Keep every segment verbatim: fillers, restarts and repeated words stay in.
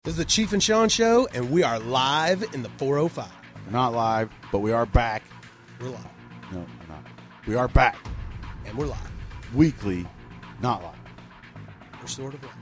This is the Chief and Sean Show, and we are live in the four oh five. We're not live, but we are back. We're live. No, we're not. We are back. And we're live. Weekly, not live. We're sort of live.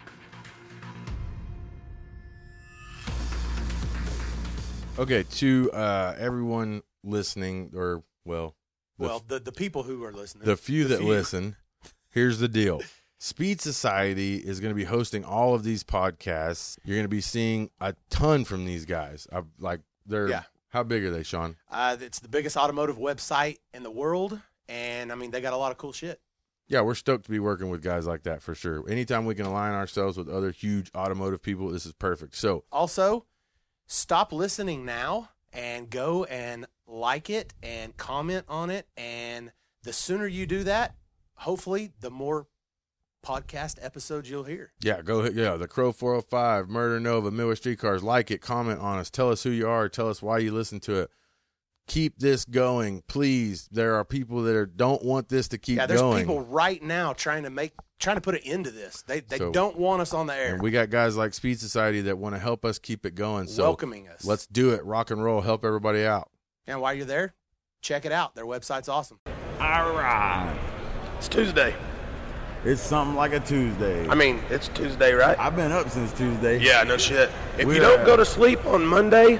Okay, to uh, everyone listening, or, well... The, well, the, the people who are listening. The few the that few. listen, here's the deal. Speed Society is going to be hosting all of these podcasts. You're going to be seeing a ton from these guys. I, like, they're... Yeah. How big are they, Sean? Uh, it's the biggest automotive website in the world, and, I mean, they got a lot of cool shit. Yeah, we're stoked to be working with guys like that for sure. Anytime we can align ourselves with other huge automotive people, this is perfect. So, also, stop listening now and go and like it and comment on it, and the sooner you do that, hopefully, the more podcast episodes you'll hear. Yeah, go yeah, the Crow four oh five, Murder Nova, Midwest Streetcars. Like it, comment on us, tell us who you are, tell us why you listen to it. Keep this going, please. There are people that are, don't want this to keep going. Yeah, there's going. people right now trying to make trying to put an end to this. They they so, don't want us on the air. And we got guys like Speed Society that want to help us keep it going. So welcoming us. Let's do it. Rock and roll. Help everybody out. And while you're there, check it out. Their website's awesome. All right. It's Tuesday. It's something like a Tuesday. I mean, it's Tuesday, right? I've been up since Tuesday. Yeah, no shit. If We're, you don't uh, go to sleep on Monday,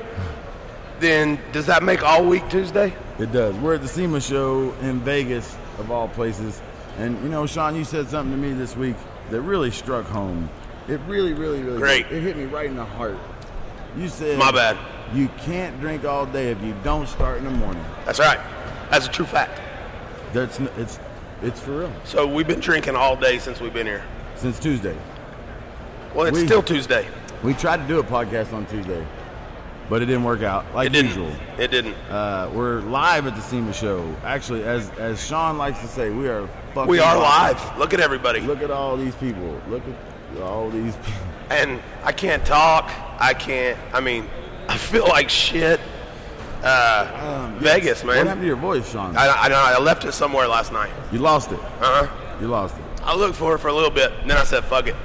then does that make all week Tuesday? It does. We're at the SEMA show in Vegas, of all places. And, you know, Sean, you said something to me this week that really struck home. It really, really, really Great. It hit me right in the heart. You said, My bad. You can't drink all day if you don't start in the morning. That's right. That's a true fact. That's n- it's it's for real. So we've been drinking all day since we've been here. Since Tuesday. Well, it's we, still Tuesday. We tried to do a podcast on Tuesday, but it didn't work out like it didn't. usual. It didn't. Uh, we're live at the SEMA show. Actually, as as Sean likes to say, we are fucking We are live. live. Look at everybody. Look at all these people. Look at all these people. And I can't talk. I can't. I mean, I feel like shit. Uh, Um, Vegas, What man. happened to your voice, Sean? I, I, I left it somewhere last night. You lost it. Uh-huh. You lost it. I looked for it for a little bit, and then I said, fuck it.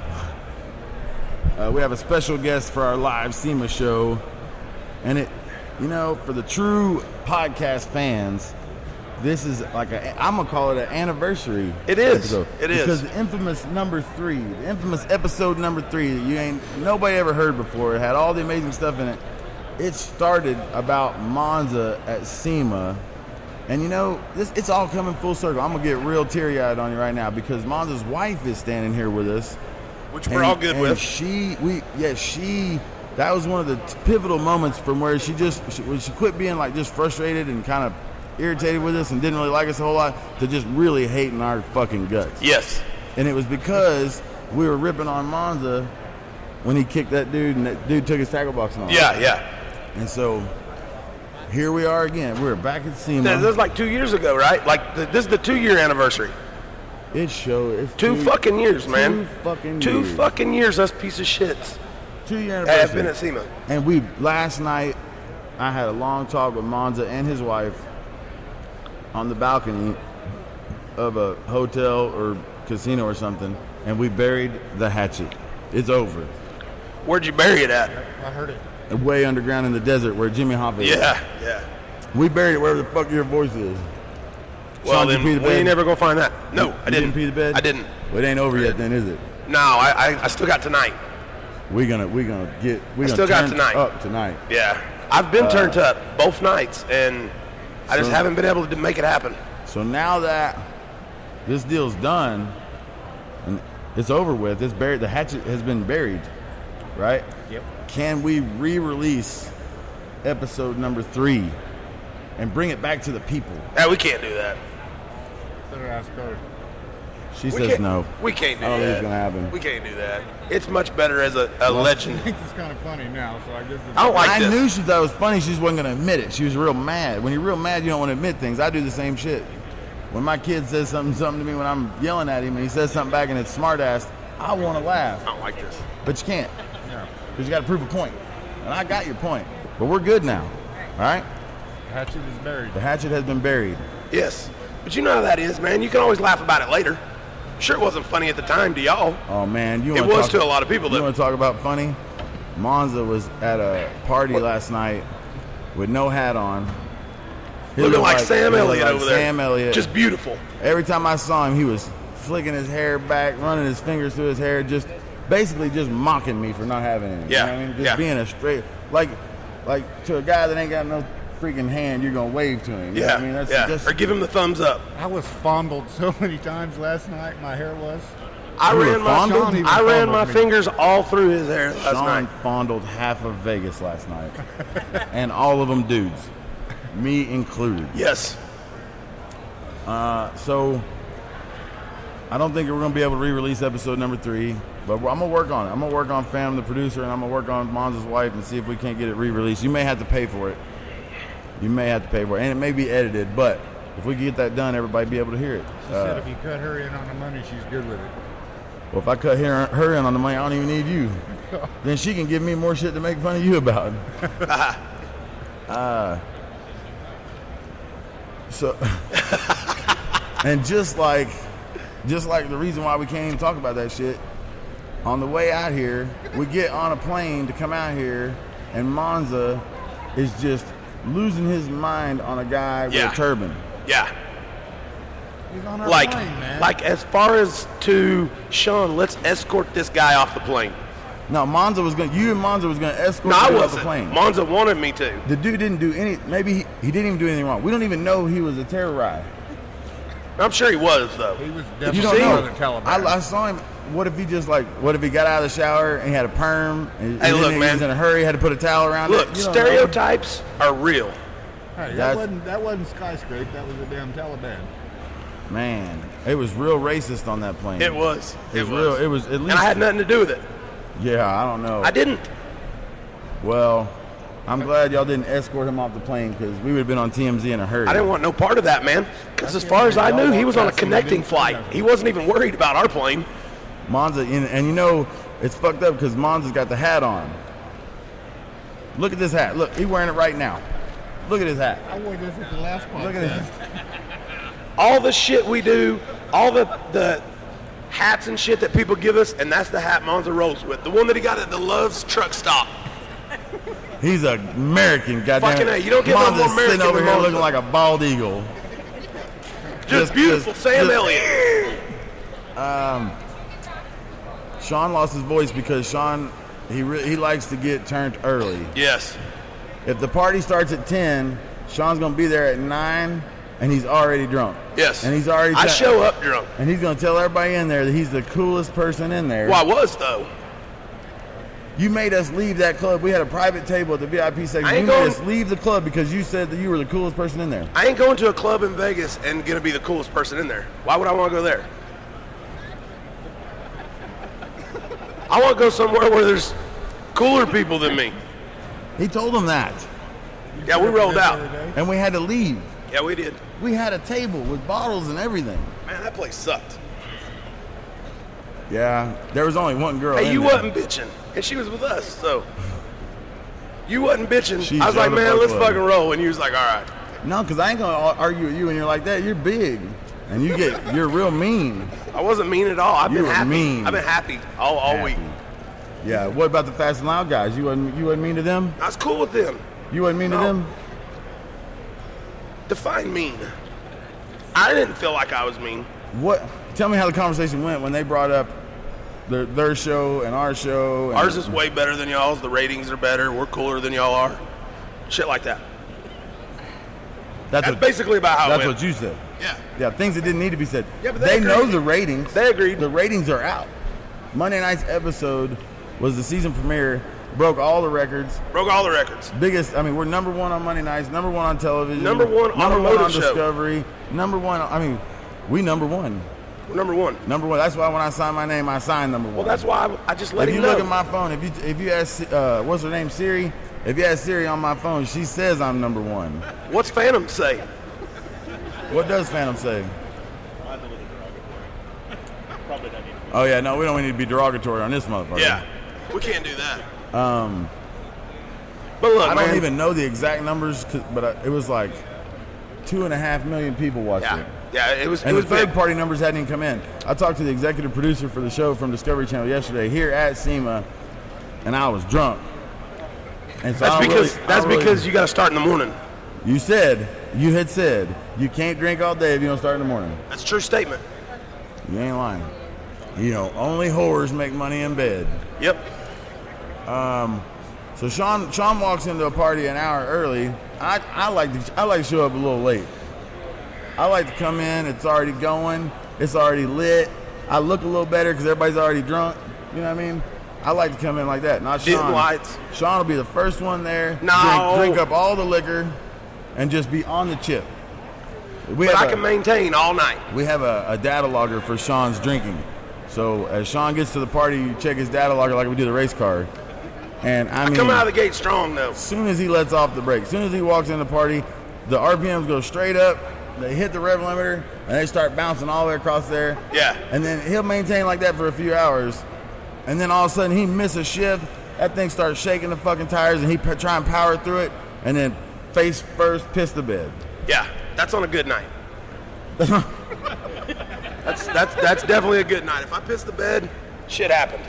Uh, we have a special guest for our live SEMA show, and it, you know, for the true podcast fans, this is like a, I'm gonna call it an anniversary. It is. Episode. It is. Because the infamous number three, the infamous episode number three that you ain't nobody ever heard before. It had all the amazing stuff in it. It started about Monza at SEMA, and you know, this it's all coming full circle. I'm gonna get real teary-eyed on you right now because Monza's wife is standing here with us. Which we're And- all good and with. She, we, yeah, she. That was one of the t- pivotal moments from where she just, she, when she quit being like just frustrated and kind of irritated with us and didn't really like us a whole lot to just really hating our fucking guts. Yes. And it was because we were ripping on Monza when he kicked that dude and that dude took his tackle box and all. Yeah, yeah. And so here we are again. We're back at SEMA. That was like two years ago, right? Like the, this is the two-year anniversary. It show it's Two, two fucking years, two man. fucking Two years. fucking years, us piece of shits. Two year I anniversary. have been at SEMA. And we last night, I had a long talk with Monza and his wife on the balcony of a hotel or casino or something, and we buried the hatchet. It's over. Where'd you bury it at? I heard it. Way underground in the desert where Jimmy Hoffa is. Yeah, yeah. We buried it wherever the fuck your voice is. Well, Sean, did then you pee the we bed? ain't never gonna find that. No, You- I you didn't. didn't pee the bed? I didn't. Well, it ain't over yet then, is it? No, I, I, I still got tonight. We gonna we gonna get we I gonna still got turn tonight. up tonight. Yeah, I've been turned up both nights, and I just So- haven't been able to make it happen. So now that this deal's done and it's over with, it's buried. The hatchet has been buried, right? Yep. Can we re-release episode number three and bring it back to the people? Yeah, we can't do that. She We says can't, no. We can't do I don't that. think it's gonna happen. We can't do that. It's much better as a, a legend. It's kind of funny now, so I guess it's I don't like I this. knew she thought it was funny. She just wasn't gonna admit it. She was real mad. When you're real mad, you don't want to admit things. I do the same shit. When my kid says something something to me when I'm yelling at him and he says something back and it's smart ass, I want to laugh, I don't like this. but you can't because you got to prove a point. And I got your point, but we're good now. All right. hatchet is buried. The hatchet has been buried. Yes, but you know how that is, man. You can always laugh about it later. Sure, it wasn't funny at the time to y'all. Oh man, you It wanna was talk, to a lot of people, You though. want to talk about funny? Monza was at a party last night with no hat on. He Looking looked like Sam he looked Elliott like over there. Sam Elliott. Just beautiful. Every time I saw him, he was flicking his hair back, running his fingers through his hair, just basically just mocking me for not having any. Yeah, You know what I mean? Just yeah. being a straight, like, like to a guy that ain't got no freaking hand, you're gonna wave to him. You know Yeah, what I mean, that's yeah. just Or give him the thumbs up. I was fondled so many times last night. My hair was. I You were ran my fondled? Sean even I ran my fondled me. fingers all through his hair last Sean night. fondled half of Vegas last night, and all of them dudes, me included. Yes. Uh, so I don't think we're gonna be able to re-release episode number three, but I'm gonna work on it. I'm gonna work on Fam, the producer, and I'm gonna work on Monza's wife and see if we can't get it re-released. You may have to pay for it. You may have to pay for it, and it may be edited. But if we can get that done, everybody be able to hear it. She said Uh, if you cut her in on the money, she's good with it. well, if I cut her, her in on the money, I don't even need you. Then she can give me more shit to make fun of you about. uh, so, and just like, just like the reason why we can't even talk about that shit, on the way out here, we get on a plane to come out here, and Monza is just losing his mind on a guy with Yeah. a turban. Yeah. He's on our Like, plane, man. like as far as to Sean, let's escort this guy off the plane. No, Monza was gonna, you and Monza was gonna escort No, I him off the wasn't. plane. Monza wanted me to. The dude didn't do any. Maybe he, he didn't even do anything wrong. We don't even know he was a terror ride. I'm sure he was though. he was You definitely don't See? know. the Taliban. I, I saw him. What if he just like? What if he got out of the shower and he had a perm? And, Hey, and look, then he man. was in a hurry, had to put a towel around Look, it. You don't know. stereotypes are real. Hey, that That's- wasn't that wasn't skyscraper. That was a damn Taliban. Man, it was real racist on that plane. It was. It It was was. real. It was at least. And I had nothing to do with it. Yeah, I don't know. I didn't. Well, I'm glad y'all didn't escort him off the plane because we would have been on T M Z in a hurry. I didn't want no part of that, man. Because as far as I knew, he was on a connecting flight. He wasn't even worried about our plane. Monza, and, and you know, it's fucked up because Monza's got the hat on. Look at this hat. Look, he's wearing it right now. Look at his hat. I wore this at the last podcast. Look at this. All the shit we do, all the the hats and shit that people give us, and that's the hat Monza rolls with. The one that he got at the Love's truck stop. He's an American, goddamn. Fucking A, you don't get no Monza's more American sitting over than here Monza. looking like a bald eagle. Just, Just- beautiful, just- Sam just- Elliott. Sean lost his voice because Sean, he re- he likes to get turned early. Yes. If the party starts at ten, Sean's gonna be there at nine, and he's already drunk. Yes. And he's already. I te- show up drunk. And he's gonna tell everybody in there that he's the coolest person in there. Well, I was though. You made us leave that club. We had a private table at the V I P section. I You ain't made going- us leave the club because you said that you were the coolest person in there. I ain't going to a club in Vegas and gonna be the coolest person in there. Why would I want to go there? I want to go somewhere where there's cooler people than me. He told him that, Yeah, we rolled out. and we had to leave. Yeah, we did. We had a table with bottles and everything. Man, that place sucked. Yeah, there was only one girl. Hey, in you there. wasn't bitching, and she was with us, so you wasn't bitching. She I was like, showed the man, fuck let's up. fucking roll, and you was like, all right. No, because I ain't gonna ar- argue with you, and you're like that. You're big, and you get you're real mean. I wasn't mean at all. I've You been were happy. mean. I've been happy all, all Happy. week. Yeah. What about the Fast and Loud guys? You wasn't you wasn't mean to them? I was cool with them. You wasn't mean to No. them? Define mean. I didn't feel like I was mean. What? Tell me how the conversation went when they brought up their their show and our show. And Ours is way better than y'all's. The ratings are better. We're cooler than y'all are. Shit like that. That's, That's what, basically about how that's it went. what you said. Yeah. Yeah, things that didn't need to be said. Yeah, but they know agreed. the ratings. They agreed. The ratings are out. Monday night's episode was the season premiere, broke all the records. Broke all the records. Biggest, I mean, we're number one on Monday nights, number one on television, Number one number one automotive on show. Discovery, number one. I mean, we number one, We're number one. number one. That's why when I sign my name, I sign number one. Well, that's why I, I just let If him you know. look at my phone, if you if you ask uh, what's her name, Siri, if you ask Siri on my phone, she says I'm number one. What's Phantom say? What does Phantom say? Oh yeah, no, we don't need to be derogatory on this motherfucker. Yeah. We can't do that. Um, But look, I man. don't even know the exact numbers, 'cause- but I, it was like two and a half million people watched Yeah. it. Yeah, it was, it And the was big. third party numbers hadn't even come in. I talked to the executive producer for the show from Discovery Channel yesterday here at SEMA, and I was drunk. And so That's I don't because really- I that's don't really- because you got to start in the morning. you said you had said you can't drink all day if you don't start in the morning. That's a true statement. You ain't lying. You know, only whores make money in bed. Yep. So Sean Sean walks into a party an hour early. I, I like to I like to show up a little late. I like to come in. It's already going. It's already lit. I look a little better because everybody's already drunk. You know what I mean? I like to come in like that. Not Dim Sean. lights. Sean will be the first one there. No. Drink, drink up all the liquor, and just be on the chip. We But have I a- can maintain all night. we have a, a data logger for Sean's drinking. So as Sean gets to the party, you check his data logger like we do the race car. And I mean, Come out of the gate strong though. as soon as he lets off the brake, as soon as he walks in the party, the R P Ms go straight up. They hit the rev limiter and they start bouncing all the way across there. Yeah. And then he'll maintain like that for a few hours, and then all of a sudden he misses a shift. That thing starts shaking the fucking tires, and he p- try and power through it, and then face first piss the bed. Yeah, that's on a good night. that's that's that's definitely a good night. If I piss the bed, shit happened.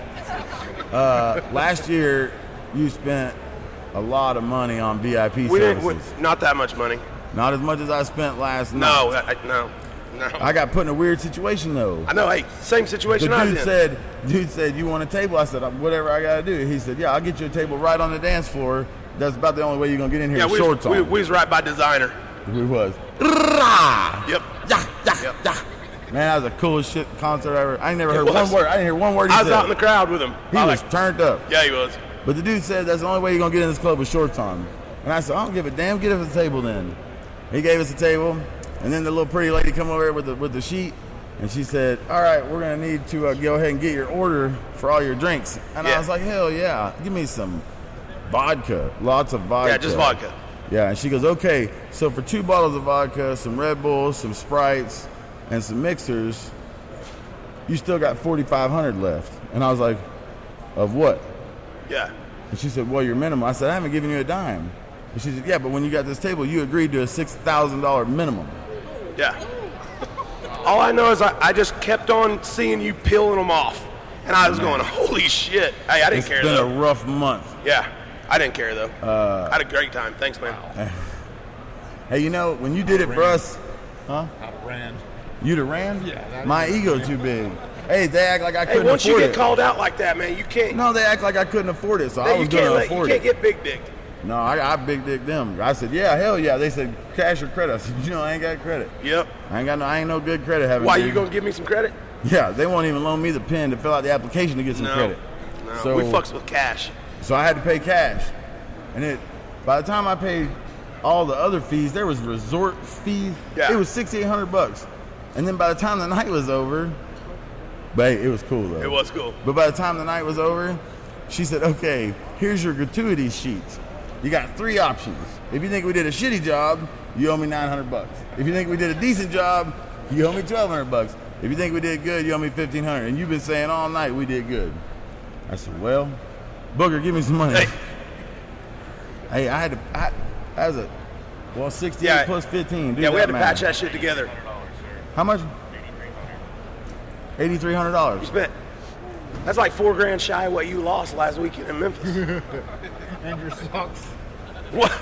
Last year, you spent a lot of money on V I P We didn't, services. we, not that much money. Not as much as I spent last No, night. I, I- no, no. I got put in a weird situation though. I know. Hey, same The situation I was dude in. said, "Dude said you want a table?" I said, "Whatever I gotta do." He said, "Yeah, I'll get you a table right on the dance floor. That's about the only way you're gonna get in here yeah, with we shorts was, we, on." we was right by designer. We was. Yep. Yeah, yeah, Yep. yeah. Man, that was the coolest shit concert ever. I ain't never It heard was. one word. I didn't hear one word he I was said. out in the crowd with him. he I was like, turned up. yeah, he was. But the dude said that's the only way you're gonna get in this club with shorts on. And I said, I don't give a damn. Get us a table then. He gave us a table, and then the little pretty lady come over here with the with the sheet, and she said, "All right, we're gonna need to uh, go ahead and get your order for all your drinks." And I Yeah. was like, "Hell yeah, give me some vodka, lots of vodka." Yeah, just vodka. Yeah, and she goes, "Okay, so for two bottles of vodka, some Red Bulls, some Sprites, and some mixers, you still got forty-five hundred left." And I was like, "Of what?" Yeah. And she said, "Well, your minimum." I said, "I haven't given you a dime." And she said, "Yeah, but when you got this table, you agreed to a six thousand dollars minimum." Yeah. All I know is I, I just kept on seeing you peeling them off, and I was going, "Holy shit!" Hey, I didn't It's care been though. a rough month. Yeah, I didn't care though. Uh, I had a great time. Thanks, man. Hey, you know, when you did it for us, Out of Rand. you'd have ran? Yeah, that- My ego too big. Hey, they act like I Hey, couldn't once you afford get it. called out like that, man, you can't. No, they act like I couldn't afford it, so I you was can't, going to let, you afford can't it. get big dick. No, I, I big dick them. I said, yeah, hell yeah. They said, cash or credit. I said, you know, I ain't got credit. Yep. I ain't got no, I ain't no good credit having. Why big- you gonna give me some credit? Yeah, they won't even loan me the pen to fill out the application to get some No. credit. No, So- we fucks with cash. So I had to pay cash, and it. By the time I paid all the other fees, there was resort fees. Yeah. It was sixty eight hundred bucks, and then by the time the night was over, but hey, it was cool though. It was cool. But by the time the night was over, she said, "Okay, here's your gratuity sheets. You got three options. If you think we did a shitty job, you owe me nine hundred bucks. If you think we did a decent job, you owe me twelve hundred bucks. If you think we did good, you owe me fifteen hundred. And you've been saying all night we did good." I said, "Well, Booger, give me some money." Hey. Hey, I had to. I, that was a well, sixty-eight Yeah. plus fifteen. Do Yeah, we that had to math. patch that shit together. How much? Eighty-three hundred You dollars. spent. That's like four grand shy of what you lost last weekend in Memphis. And your socks. What?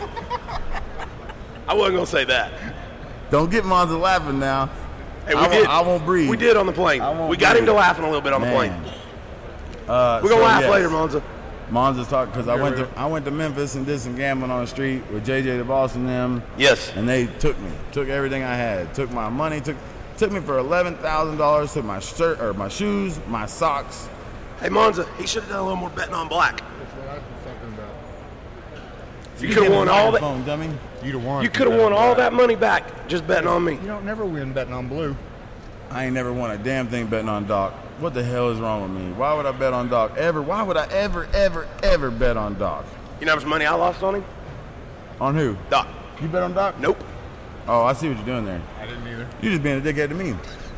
I wasn't gonna say that. Don't get Monza laughing now. Hey, we I, did. won't, I won't breathe. We did on the plane. I won't We got him breathe. to laughing a little bit on the Man. plane. Uh, We're gonna so, laugh yes. later, Monza. Monza's talking because I went to I went to Memphis and did some gambling on the street with J J the Boss and them, Yes. and they took me, took everything I had, took my money, took took me for eleven thousand dollars, took my shirt or my shoes, my socks. Hey, Monza, he should have done a little more betting on black. That's what I was talking about. You could have won all that. Phone, dummy. You'd have won. You if could have bet won on all black. that money back just betting on me. You don't never win betting on blue. I ain't never won a damn thing betting on Doc. What the hell is wrong with me? Why would I bet on Doc ever? Why would I ever, ever, ever bet on Doc? You know how much money I lost on him? On who? Doc. You bet on Doc? Nope. Oh, I see what you're doing there. I didn't either. You just being a dickhead to me.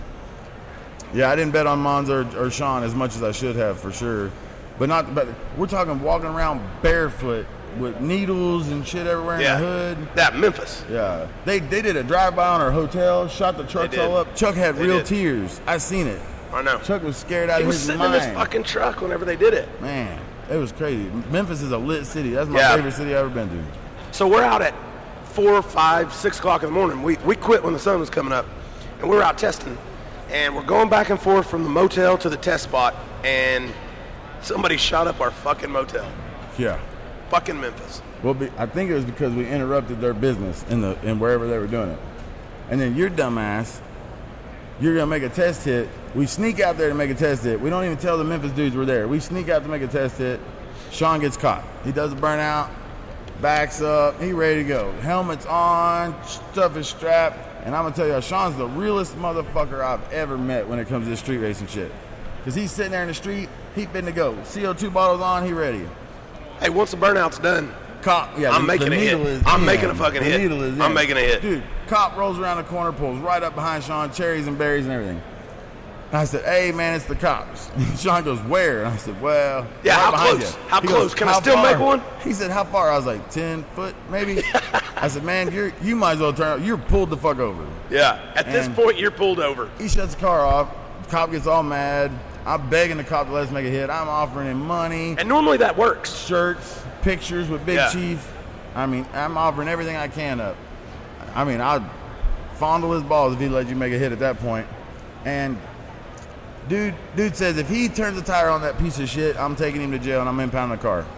Yeah, I didn't bet on Monza or, or Sean as much as I should have for sure. But not. But we're talking walking around barefoot with needles and shit everywhere in Yeah. the hood. That Memphis. Yeah, they they did a drive-by on our hotel, shot the trucks did. all up. Chuck had They real did. tears. I seen it. I know. Chuck was scared out He of was his sitting mind. in his fucking truck whenever they did it. Man, It was crazy. Memphis is a lit city. That's my Yeah. favorite city I've ever been to. So we're out at four, five, six o'clock in the morning. We we quit when the sun was coming up, and we were out testing, and we're going back and forth from the motel to the test spot, and somebody shot up our fucking motel. Yeah. Fucking Memphis. Well, be, I think it was because we interrupted their business in the in wherever they were doing it. And then your dumbass, you're gonna make a test hit. We sneak out there to make a test hit. We don't even tell the Memphis dudes we're there. We sneak out to make a test hit. Sean gets caught. He does a burnout, backs up, he ready to go. Helmet's on, stuff is strapped. And I'm gonna tell you, Sean's the realest motherfucker I've ever met when it comes to this street racing shit. Cause he's sitting there in the street, he finna go. C O two bottles on, he ready. Hey, once the burnout's done, Cop, yeah, I'm the, making the a hit. needle is I'm in. making a fucking the hit. Needle is I'm in. making a hit. Dude, cop rolls around the corner, pulls right up behind Sean, cherries and berries and everything. And I said, hey, man, it's the cops. Sean goes, where? And I said, well, Yeah, right how behind close? you. How He close? goes, Can I "How still far?" make one? He said, how far? I was like, ten foot, maybe. I said, man, you're, you might as well turn, you're pulled the fuck over. yeah. At this And- point, you're pulled over. He shuts the car off. The cop gets all mad. I'm begging the cop to let us make a hit. I'm offering him money, And normally that works. shirts, pictures with Big Yeah. Chief. I mean, I'm offering everything I can up. I mean, I'd fondle his balls if he let you make a hit at that point. And dude, dude says if he turns the tire on that piece of shit, I'm taking him to jail and I'm impounding the car.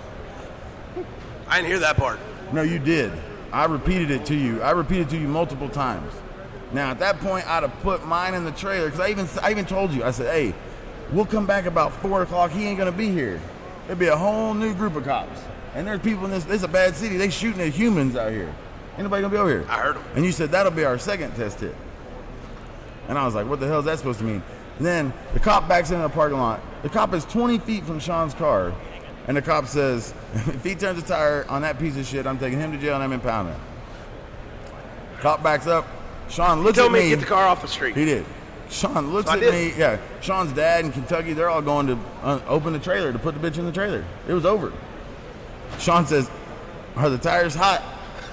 I didn't hear that part. No, you did. I repeated it to you. I repeated it to you multiple times. Now, at that point, I'd have put mine in the trailer because I even I even told you. I said, "Hey, we'll come back about four o'clock. He ain't gonna be here. There'll be a whole new group of cops, and there's people in this. This is a bad city. They shooting at humans out here. Ain't nobody gonna be over here." I heard him. And you said that'll be our second test hit. And I was like, "What the hell is that supposed to mean?" And then the cop backs into the parking lot. The cop is twenty feet from Sean's car, and the cop says, "If he turns a tire on that piece of shit, I'm taking him to jail and I'm impounding." Cop backs up. Sean looks Tell at me me. to get the car off the street. He did. Sean looks So I at did. me. Yeah. Sean's dad in Kentucky, they're all going to uh, open the trailer to put the bitch in the trailer. It was over. Sean says, "Are the tires hot?"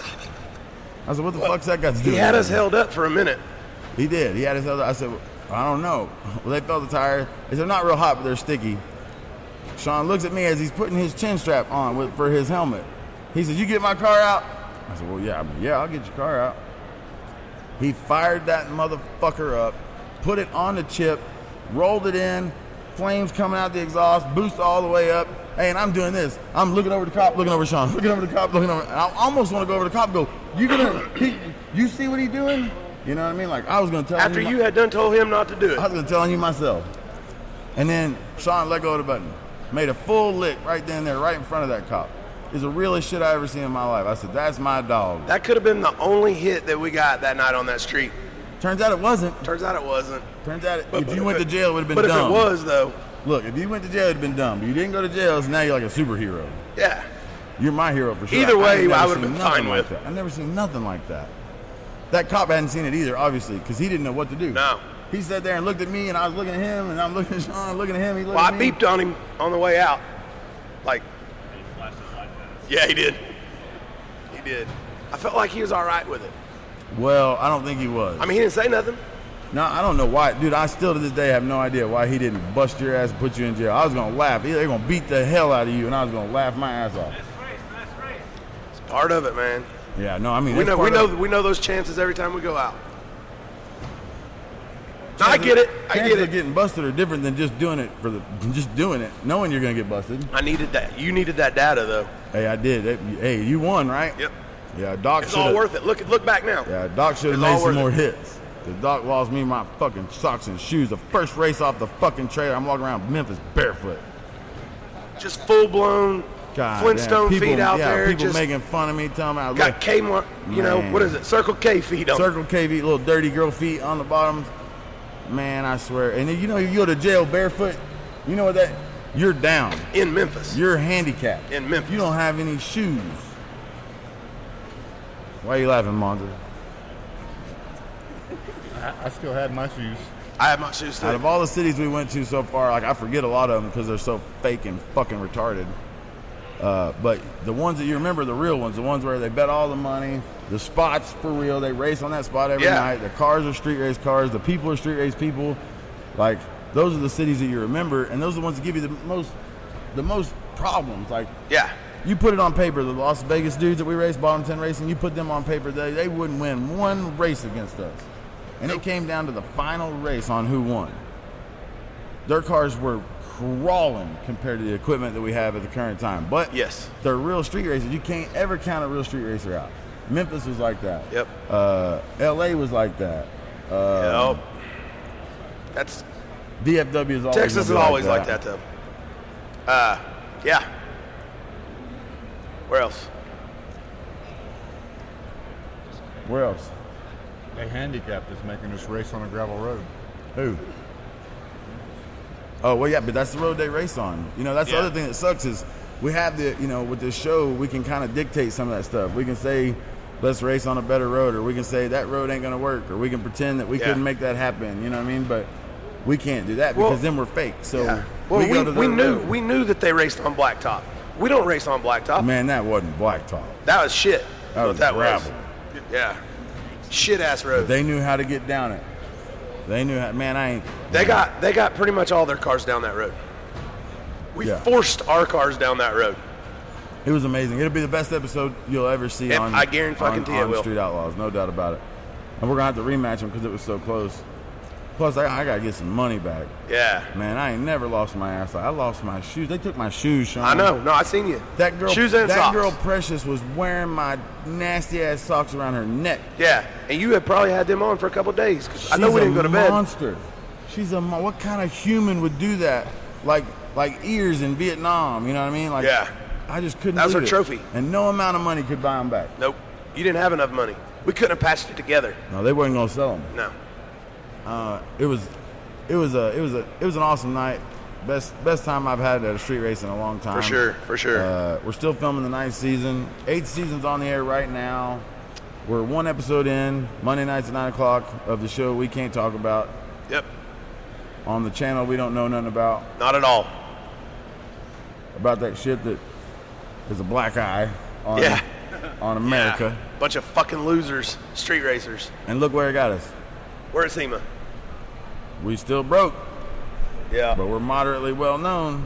I said, "What the fuck's that got to do He with had it?" us held up for a minute. He did. He had his other. I said, well, I don't know. Well, they felt the tire. They said, they're not real hot, but they're sticky. Sean looks at me as he's putting his chin strap on with, for his helmet. He says, "You get my car out?" I said, "Well, yeah, I mean, yeah, I'll get your car out." He fired that motherfucker up, put it on the chip, rolled it in, flames coming out the exhaust, boost all the way up. Hey, and I'm doing this. I'm looking over the cop, looking over Sean, looking over the cop, looking over. And I almost want to go over the cop and go, "You gonna? He, you see what he's doing?" You know what I mean? Like I was gonna tell After him. you had done told him not to do I it. was gonna tell you myself. And then Sean let go of the button, made a full lick right then and there, right in front of that cop. It's the realest shit I ever seen in my life. I said, "That's my dog." That could have been the only hit that we got that night on that street. Turns out it wasn't. Turns out it wasn't. Turns out it, But- if but you if went it- to jail, it would have been But dumb. if it was, though, Look, if you went to jail, it'd have been dumb. But you didn't go to jail, so now you're like a superhero. yeah. You're my hero for sure. Either way, ain't never I would've seen been nothing fine like with. that. I've never seen nothing like that. That cop hadn't seen it either, obviously, because he didn't know what to do. No. He sat there and looked at me, and I was looking at him, and I'm looking at Sean, looking at him. He looked Well, I at me. beeped on him on the way out. Like, yeah, he did. He did. I felt like he was all right with it. Well, I don't think he was. I mean, he didn't say nothing. No, I don't know why. Dude, I still to this day have no idea why he didn't bust your ass and put you in jail. I was going to laugh. They're going to beat the hell out of you, and I was going to laugh my ass off. It's part of it, man. Yeah, no, I mean, We that's know, we part know, of- we know those chances every time we go out. No, I get it. I chances get of it. getting busted are different than just doing it for the just doing it, knowing you're going to get busted. I needed that. You needed that data, though. Hey, I did. Hey, you won, right? Yep. Yeah, Doc It's should all have. worth it. Look, look back now. Yeah, Doc should have It's all made some worth more it. hits. The Doc lost me my fucking socks and shoes. The first race off the fucking trailer, I'm walking around Memphis barefoot. Just full blown God Flintstone damn. People, feet out yeah, there. People Just making fun of me, telling me I was got like, K, mar- you know, Man. what is it? Circle K feet on. Circle K feet, little dirty girl feet on the bottom. Man, I swear. And then, you know, you go to jail barefoot. You know what that? You're down. In Memphis. You're handicapped. In Memphis. You don't have any shoes. Why are you laughing, Monza? I, I still had my shoes. I have my shoes Out too. of all the cities we went to so far, like I forget a lot of them because they're so fake and fucking retarded. Uh, but the ones that you remember, the real ones, the ones where they bet all the money, the spots for real, they race on that spot every Yeah. night. The cars are street race cars. The people are street race people. Like those are the cities that you remember, and those are the ones that give you the most, the most problems. Like, Yeah. you put it on paper, the Las Vegas dudes that we raced, Bottom ten Racing, you put them on paper, they, they wouldn't win one race against us. And it came down to the final race on who won. Their cars were crawling compared to the equipment that we have at the current time. But Yes. they're real street racers. You can't ever count a real street racer out. Memphis was like that. Yep. Uh, L A was like that. Uh, Yep. That's D F W is always Texas is gonna be always like that, though. Uh, yeah. Where else? Where else? They handicapped us making us race on a gravel road. Who? Oh, well, yeah, but that's the road they race on. You know, that's Yeah. the other thing that sucks is we have the, you know, with this show, we can kind of dictate some of that stuff. We can say, let's race on a better road, or we can say that road ain't going to work, or we can pretend that we Yeah. couldn't make that happen. You know what I mean? But we can't do that Well- because then we're fake. So Yeah. Well, we, go to we their knew road. we knew that they raced on blacktop. We don't race on blacktop. Man, that wasn't blacktop. That was shit. That what was that gravel. was. Yeah. Shit ass road. They, They knew how to get down it. They knew how, man, I ain't. got they got pretty much all their cars down that road. We Yeah. forced our cars down that road. It was amazing. It'll be the best episode you'll ever see Yep, on, I guarantee on, fucking to you it on will. Street Outlaws, no doubt about it. And we're going to have to rematch them because it was so close. Plus, I, I got to get some money back. Yeah. Man, I ain't never lost my ass. I lost my shoes. They took my shoes, Sean. I know. No, I seen you. That girl, Shoes and that socks. girl Precious was wearing my nasty ass socks around her neck. Yeah. And you had probably had them on for a couple of days. 'Cause I know She's we a didn't go to bed. monster. She's a mon- what kind of human would do that? Like like ears in Vietnam. You know what I mean? Like Yeah. I just couldn't. That was her believe it. trophy. And no amount of money could buy them back. Nope. You didn't have enough money. We couldn't have patched it together. No, they wasn't gonna sell them. No. Uh, it was, it was a, it was a, it was an awesome night. Best, best time I've had at a street race in a long time. For sure. For sure. Uh, we're still filming the ninth season. Eighth season's on the air right now. We're one episode in. Monday nights at nine o'clock of the show we can't talk about Yep. on the channel we don't know nothing about Not at all. about that shit that is a black eye on Yeah. on America. Yeah. Bunch of fucking losers, street racers. And look where it got us. We're at SEMA. We still broke, Yeah. but we're moderately well known.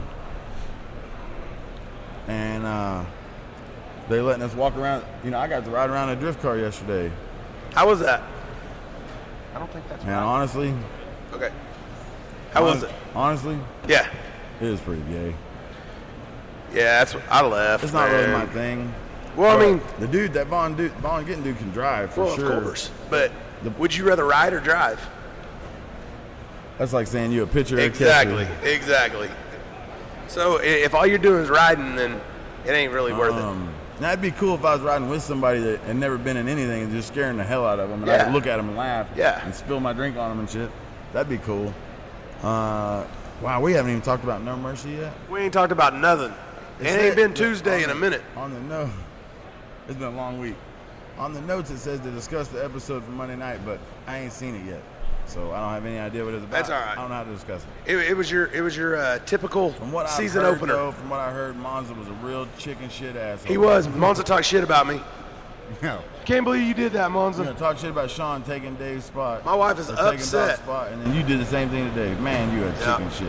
And uh, they letting us walk around. You know, I got to ride around a drift car yesterday. How was that? I don't think that's Man, honestly, Okay. How was hon- it? Honestly, Yeah. it was pretty gay. Yeah, that's what I left. It's not really man. my thing. Well, I But mean, the dude, that Vaughn dude, Vaughn Gittin dude can drive for well, sure. of course. But The- would you rather ride or drive? That's like saying you a pitcher or a catcher. Exactly. Exactly. So i- if all you're doing is riding, then it ain't really worth it. Um, now it'd be cool if I was riding with somebody that had never been in anything and just scaring the hell out of them, and I Yeah. could look at them and laugh, Yeah. and spill my drink on them and shit. That'd be cool. Uh, wow, we haven't even talked about No Mercy yet. We ain't talked about nothing. It It ain't said- been Tuesday on in a the- minute. On the note, it's been a long week. On the notes, it says to discuss the episode from Monday night, but I ain't seen it yet, so I don't have any idea what it's about. That's all right. I don't know how to discuss it. It, it was your it was your uh, typical From what I've season heard, opener. though, from what I heard, Monza was a real chicken shit asshole. He was. Monza talked shit about me. No. Can't believe you did that, You know, Monza. talk shit about Sean taking Dave's spot. My wife is or taking upset. Doc's spot, and then you did the same thing to Dave. Man, you had Yeah. chicken shit.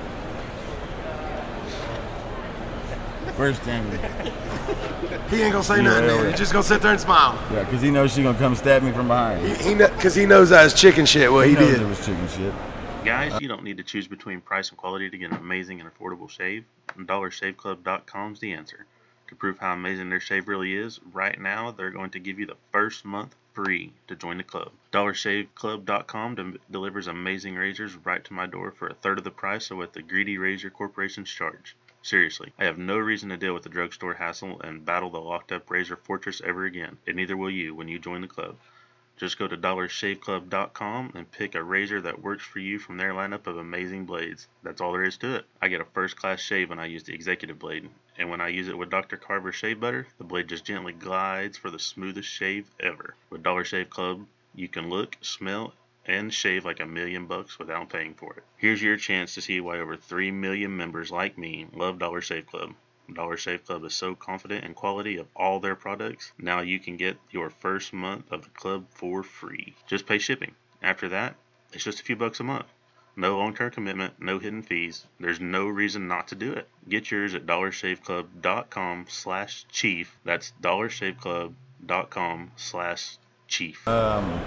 Where's Stanley? He ain't gonna say Yeah, nothing. yeah, Man. yeah. He's just gonna sit there and smile. Yeah, because he knows she's going to come stab me from behind. He, he because he knows I was chicken shit. What he, knows did. it was chicken shit. Guys, you don't need to choose between price and quality to get an amazing and affordable shave. dollar shave club dot com is the answer. To prove how amazing their shave really is, right now they're going to give you the first month free to join the club. dollar shave club dot com de- delivers amazing razors right to my door for a third of the price of what the greedy razor corporations charge. Seriously, I have no reason to deal with the drugstore hassle and battle the locked up razor fortress ever again, and neither will you when you join the club. Just go to dollar shave club dot com and pick a razor that works for you from their lineup of amazing blades. That's all there is to it. I get a first class shave when I use the executive blade, and when I use it with Doctor Carver shave butter, the blade just gently glides for the smoothest shave ever. With Dollar Shave Club, you can look, smell, and shave like a million bucks without paying for it. Here's your chance to see why over three million members like me love Dollar Shave Club. Dollar Shave Club is so confident in quality of all their products, now you can get your first month of the club for free. Just pay shipping. After that, it's just a few bucks a month. No long-term commitment, no hidden fees. There's no reason not to do it. Get yours at dollarshaveclub.com slash chief. That's dollarshaveclub.com slash chief. Um,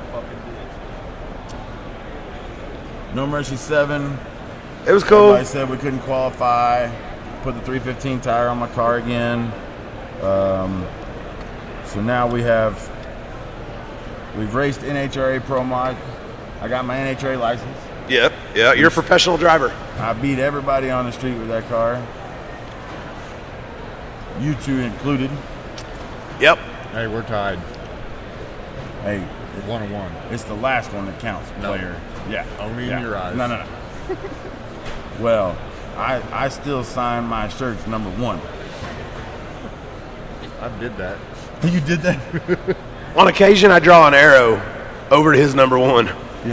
No Mercy seven. It was cool. Everybody said we couldn't qualify. Put the three fifteen tire on my car again. Um, so now we have, we've raced N H R A Pro Mod. I got my N H R A license. Yep. Yeah, you're a professional driver. I beat everybody on the street with that car. You two included. Yep. Hey, we're tied. Hey, One on one. it's the last one that counts, No. player. Yeah. Only in Yeah. your eyes. No, no, no. Well, I, I still sign my shirts number one. I did that. You did that? On occasion, I draw an arrow over to his number one. Yeah.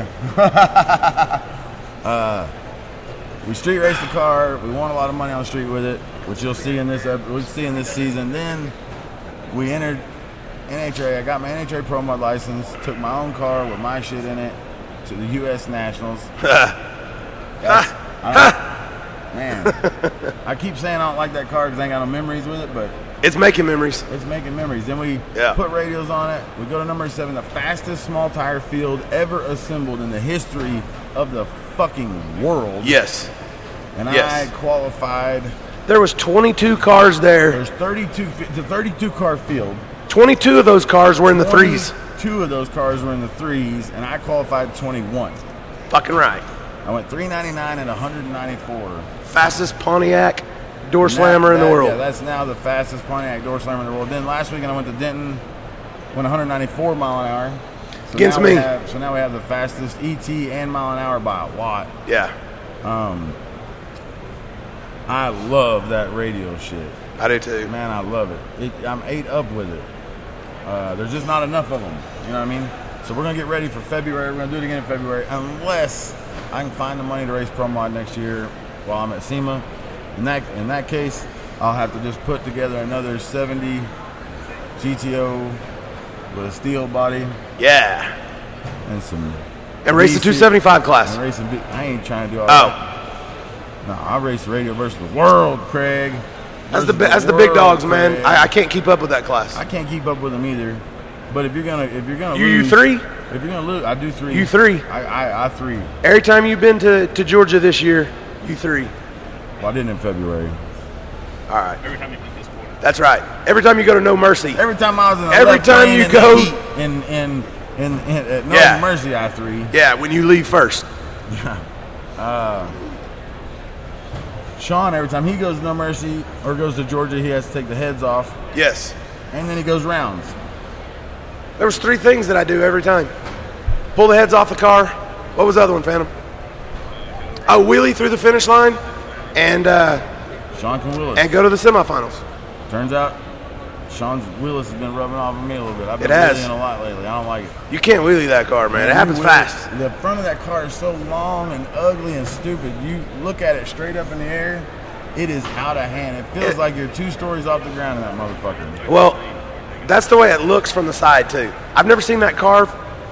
uh, we street raced the car. We won a lot of money on the street with it, which you'll see in this. ep- We'll see in this season. Then we entered N H R A. I got my N H R A Pro Mod license. Took my own car with my shit in it to the U S Nationals. That's- I- man, I keep saying I don't like that car because I ain't got no memories with it, but It's making memories. it's making memories. Then we Yeah. put radios on it. We go to number seven, the fastest small tire field ever assembled in the history of the fucking world. Yes. And yes. I qualified. There was twenty-two cars there. There's thirty-two, fi- the thirty-two car field. twenty-two of those cars were in the threes. Two of those cars were in the threes, and I qualified twenty-one. Fucking right. I went three ninety-nine and one ninety-four. Fastest Pontiac door And that- slammer in the that- world. Yeah, that's now the fastest Pontiac door slammer in the world. Then last weekend I went to Denton, went one ninety-four mile an hour. So Against now we me. have- so now we have the fastest E T and mile an hour by a watt. Yeah, Um, I love that radio shit. I do too. Man, I love it. it I'm ate up with it. Uh, there's just not enough of them. You know what I mean? So we're gonna get ready for February. We're gonna do it again in February, unless I can find the money to race Pro Mod next year while I'm at SEMA. In that in that case, I'll have to just put together another seventy G T O with a steel body Yeah. and some. And race the B C two seventy-five class. And race some B- I ain't trying to do all Oh, that. No, I race radio versus the world, Craig. as the Versus as the big world, dogs, man. Craig. I, I can't keep up with that class. I can't keep up with them either. But if you're gonna, if you're gonna You you lose, three? If you're gonna lose, I do three. You three. I I, I three. Every time you've been to, to Georgia this year, you three. Well, I didn't in February. All right. That's right. Every time you go to No Mercy. Every time I was in the Every left time lane you in go- the heat in in in, in at No Yeah. Mercy, I three. Yeah, when you leave first. Sean, every time he goes to No Mercy or goes to Georgia, he has to take the heads off, Yes. and then he goes rounds. There was three things that I do every time. Pull the heads off the car. What was the other one, Phantom? Oh, wheelie through the finish line and uh, Sean can Willis. and go to the semifinals. Turns out, Sean's Willis has been rubbing off on me a little bit. I've been It has. wheeling a lot lately. I don't like it. You can't wheelie that car, man. It happens You will- fast. The front of that car is so long and ugly and stupid. You look at it straight up in the air, it is out of hand. It feels It- like you're two stories off the ground in that motherfucker. Well, that's the way it looks from the side too. I've never seen that car.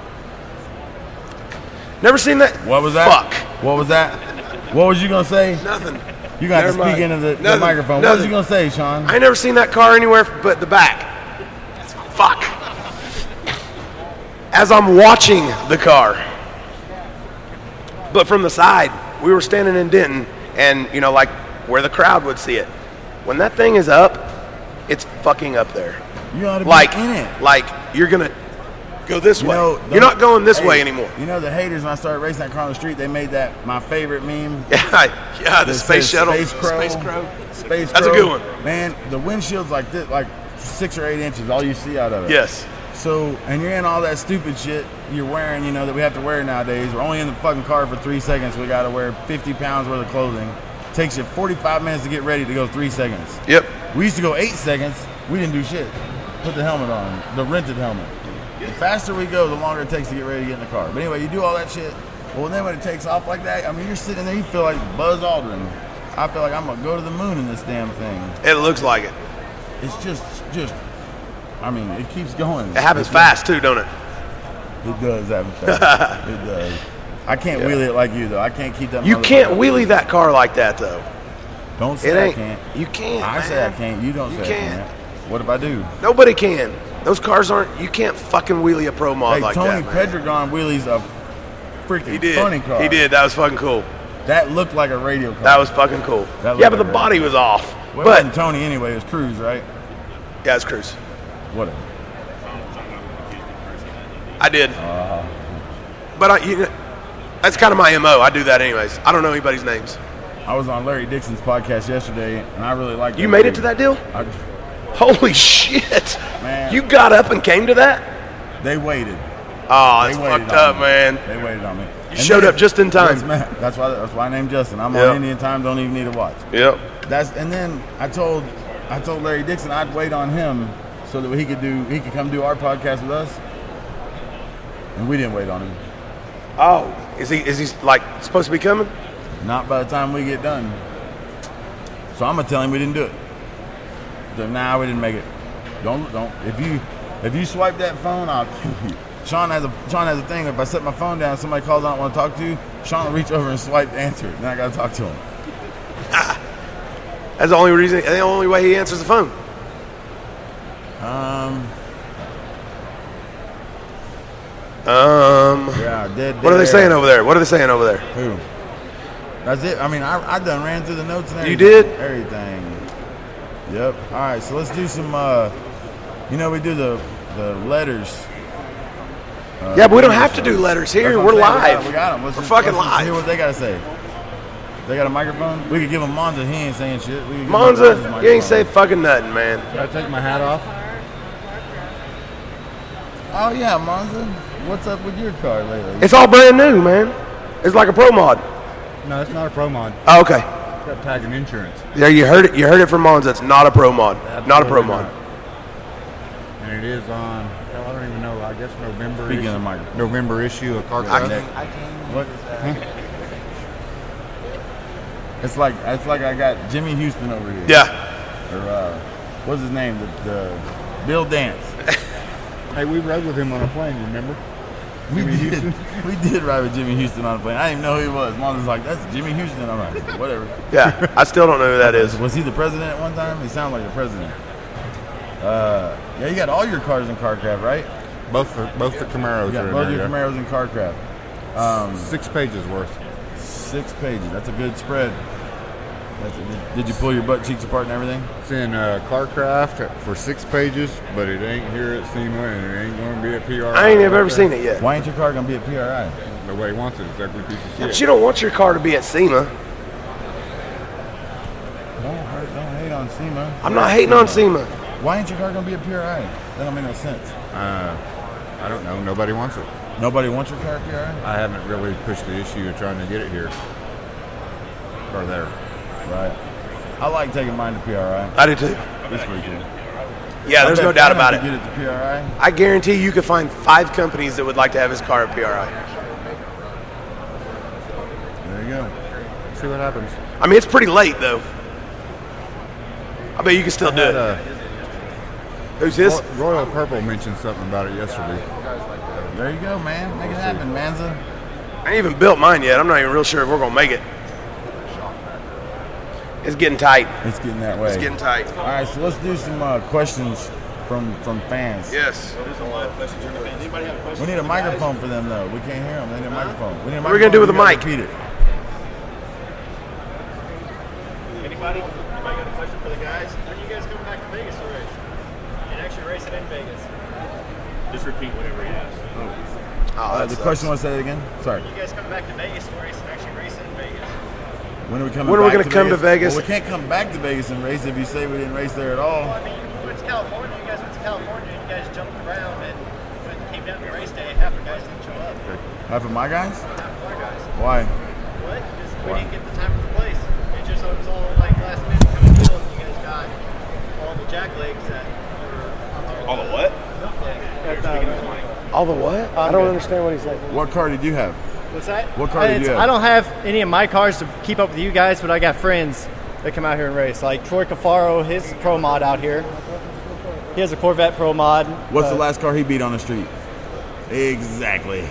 Never seen that. What was that? Fuck. What was that? What was you gonna say? Nothing. You got to Never speak mind. into the, the Nothing. microphone. What was Nothing. you gonna say, Sean? I ain't never seen that car anywhere but the back. Fuck. As I'm watching the car. But from the side, we were standing in Denton, and you know, like where the crowd would see it. When that thing is up, it's fucking up there. You ought to be Like, in it. like you're gonna go this You way. know, You're not going this hey, way anymore. You know the haters when I started racing that car on the street, they made that my favorite meme. Yeah, yeah, the that space says shuttle, Space Crow. Space Crow. Space That's a Crow. good one. Man, the windshield's like this, like six or eight inches, all you see out of it. Yes. So, and you're in all that stupid shit you're wearing, you know, that we have to wear nowadays. We're only in the fucking car for three seconds. We got to wear fifty pounds worth of clothing. Takes you forty-five minutes to get ready to go three seconds. Yep. We used to go eight seconds. We didn't do shit. Put the helmet on, the rented helmet. The faster we go, the longer it takes to get ready to get in the car. But anyway, you do all that shit. Well, then when it takes off like that, I mean, you're sitting there, you feel like Buzz Aldrin. I feel like I'm going to go to the moon in this damn thing. It looks like it. It's just, just, I mean, it keeps going. It happens It- fast too, don't it? It does happen fast. It does. I can't Yeah. wheelie it like you though. I can't keep that. You motherfucker can't up. wheelie that car like that though. Don't It say I ain't. can't. You can't. I man. say I can't. You don't You say can't. I can't. What if I do? Nobody can. Those cars aren't. You can't fucking wheelie a Pro Mod Hey, like Tony that. Man. Pedregon wheelies a freaking He did. funny car. He did. That was fucking cool. That looked like a radio car. That was fucking cool. That looked Yeah, but the like body that. was off. Well, it but wasn't Tony anyway. It was Cruz, right? yeah, it's Cruise. Whatever. I did. Uh, But I, you know, that's kind of my M O. I do that anyways. I don't know anybody's names. I was on Larry Dixon's podcast yesterday, and I really liked. You made it to that deal? I, Holy shit! Man. You got up and came to that? they waited. Oh, They that's waited fucked on up, me. man. They waited on me. You showed up just in time. That's, man, that's why. That's why I named Justin. I'm Yep. on Indian time. Don't even need to watch. Yep. That's and then I told I told Larry Dixon I'd wait on him so that he could do he could come do our podcast with us, and we didn't wait on him. Oh, is he is he like supposed to be coming? Not by the time we get done. So I'm gonna tell him we didn't do it. So, nah, we didn't make it. Don't don't if you if you swipe that phone, I'll kill you. Sean has a Sean has a thing. If I set my phone down, somebody calls I don't want to talk to you, Sean will reach over and swipe to answer it. Then I gotta talk to him. That's the only reason. The only way he answers the phone. Um, Um. yeah, dead. What are they dead saying air. over there? What are they saying over there? Who? That's it. I mean, I I done ran through the notes and You everything. did? Everything. Yep. All right. So let's do some. Uh, you know, we do the the letters. Uh, Yeah, but we don't have to do letters here. That's what We're I'm saying. live. We got them. Let's We're just- fucking let's just live. Hear what they gotta say. They got a microphone. We could give them Monza. He ain't saying shit. We could give him Monza, Monza's you ain't microphone. say fucking nothing, man. Can I take my hat off? Oh yeah, Monza. What's up with your car lately? It's all brand new, man. It's like a Pro Mod. No, it's not a Pro Mod. Oh, okay. It's got tag and insurance. Yeah, you heard it. You heard it from Monza. It's not a Pro Mod. Not a Pro Absolutely Mod. not. And it is on, hell, I don't even know, I guess November Speaking issue, of microphone. November issue of Car I Craft. can't- What? It's like it's like I got Jimmy Houston over here. Yeah. Or uh, what's his name? The, the Bill Dance. Hey, we rode with him on a plane, remember? We Jimmy did. Houston? We did ride with Jimmy Houston on a plane. I didn't even know who he was. Mom was like, "That's Jimmy Houston." I'm like, "Whatever." Yeah. I still don't know who that is. Was he the president at one time? He sounded like a president. Uh, yeah, you got all your cars in CarCraft, right? Both the, both the Camaros You got are in both there, your yeah. Camaros in CarCraft. Um, Six pages worth. six pages. That's a good spread. That's a, did you pull your butt cheeks apart and everything? It's in uh, CarCraft for six pages, but it ain't here at SEMA and it ain't going to be at P R I. I ain't ever seen it yet. Why ain't your car gonna be at P R I? Nobody wants it. It's ugly piece of But shit. you don't want your car to be at SEMA. Don't hurt, don't hate on SEMA. I'm not hating on SEMA. Why ain't your car gonna be at P R I? That don't make no sense. Uh, I don't know. Nobody wants it. Nobody wants your car at P R I? I haven't really pushed the issue of trying to get it here. Or there. Right. I like taking mine to P R I. I do too. It's pretty cool. Yeah, there's I bet no doubt Phantom about could it. Get it to P R I. I guarantee you could find five companies that would like to have his car at P R I. There you go. See what happens. I mean, it's pretty late though. I bet you can still do Had, it. uh, Who's this? Ro- Royal Purple mentioned something about it yesterday. There you go, man. Make it happen, Manza. I ain't even built mine yet. I'm not even real sure if we're gonna make it. It's getting tight. It's getting that way. It's getting tight. All right, so let's do some uh, questions from from fans. Yes. We need a microphone for them though. We can't hear them. They need a microphone. We need a What are we gonna do with microphone. the You mic? gotta Repeat it. Anybody? Anybody got a question for the guys? When are you guys coming back to Vegas to race? And actually race it in Vegas. Just repeat whatever he asked. Oh, Uh, that the sucks. question was, say it again. Sorry. You guys coming back to Vegas to race and actually race it in Vegas? When are we coming? When are we back gonna come to Vegas? Well, we can't come back to Vegas and race if you say we didn't race there at all. Well, I mean, you went to California. You guys went to California and you guys jumped around, and when it came down to race day, half the guys didn't show up. Half of my guys? Half of our guys. Why? What? Because we didn't get the time for the place. It just it was all like last minute kind of deal. You guys got all the jack legs that were All the what? milk legs. All the what? I don't understand what he's saying. What car did you have? What's that? What car did you have? I don't have any of my cars to keep up with you guys, but I got friends that come out here and race. Like Troy Cafaro, his Pro Mod out here. He has a Corvette Pro Mod. What's uh, the last car he beat on the street? Exactly.